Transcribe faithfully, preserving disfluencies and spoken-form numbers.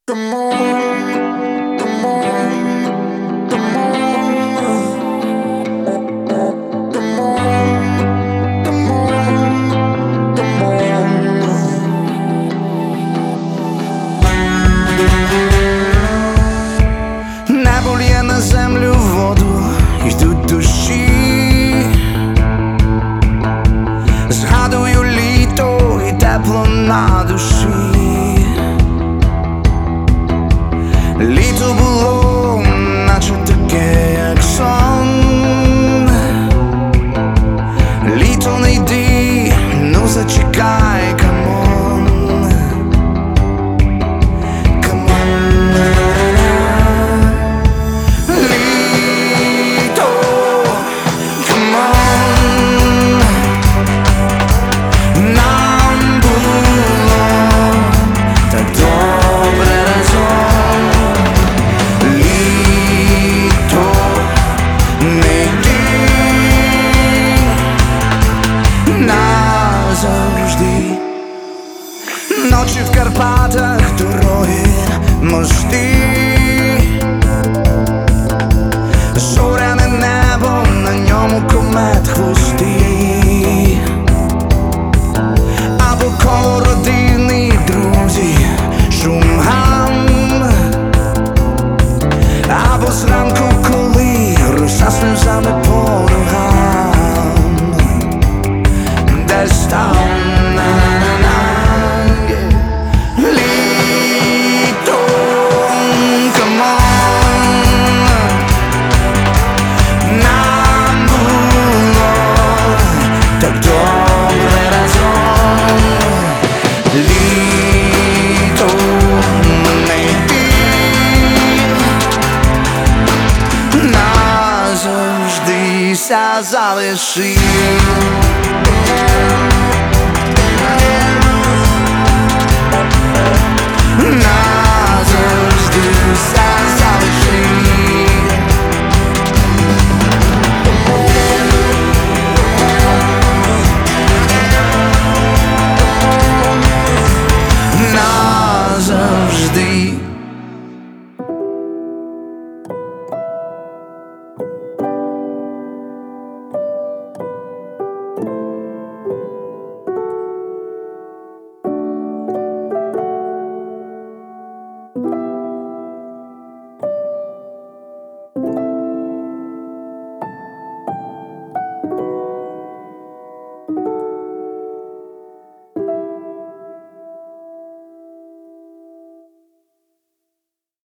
Come on, come on, come on, come on, come on, come on. Небо лє на землю воду, йдуть дощі. Згадую літо і тепло на душі. Літо було, наче таке, як сон. Літо не йди, ну зачекай, камон. Камон. Літо, камон. Нам було так добре разом. Назавжди ночі в Карпатах, дороги, мости, зоряне небо, на ньому комет хвости. Або коло родини, друзі, шум гам. Або зранку, коли роса сльозами по ногам. Десь там, на-на-на, yeah. Літо, come on. Нам було так добре разом. Літо, не йди, назавжди ся залиши. Назавжди ся залиши. Назавжди.